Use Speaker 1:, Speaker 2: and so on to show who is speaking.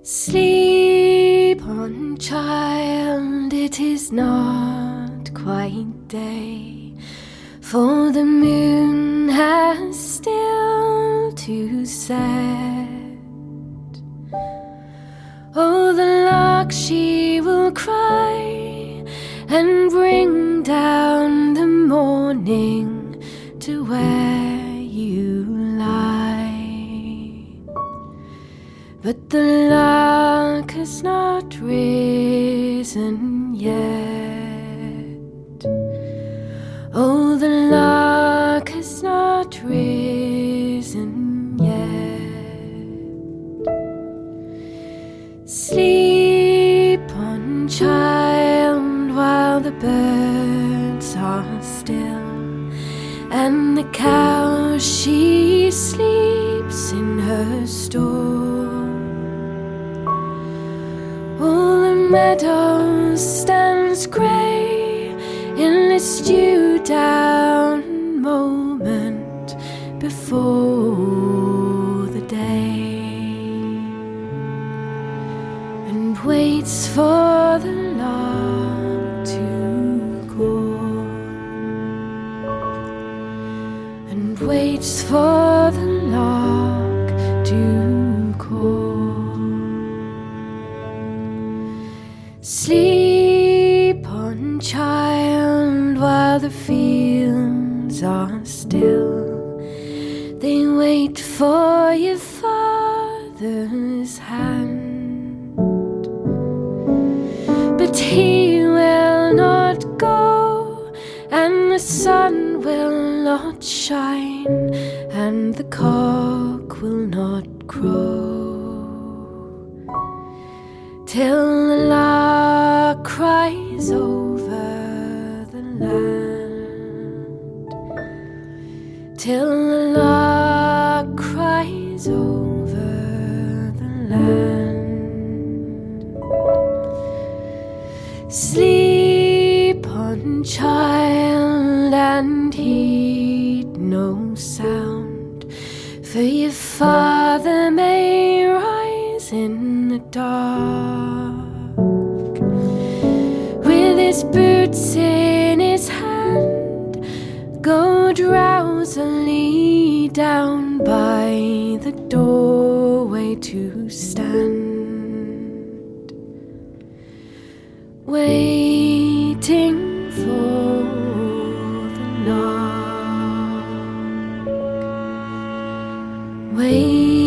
Speaker 1: Sleep on, child, it is not quite day, for the moon has still to set. Oh, the lark, she will cry and bring down the morning to where you lie. But the lark has not risen yet. Oh, the lark has not risen yet. Sleep on, child, while the birds are still, and the cow, she sleeps in her stall. Oh, the meadow stands grey in this dew-down moment before the day, and waits for the lark to call, and waits for the lark to call. Sleep on, child, while the fields are still. They wait for your father's hand, but he will not go, and the sun will not shine, and the cock will not crow, till the lark cries over the land, till the lark cries over the land. Sleep on, child, and heed no sound, for your father may rise in the dark, with his boots in his hand, go drowsily down by the doorway to stand, waiting for the knock, waiting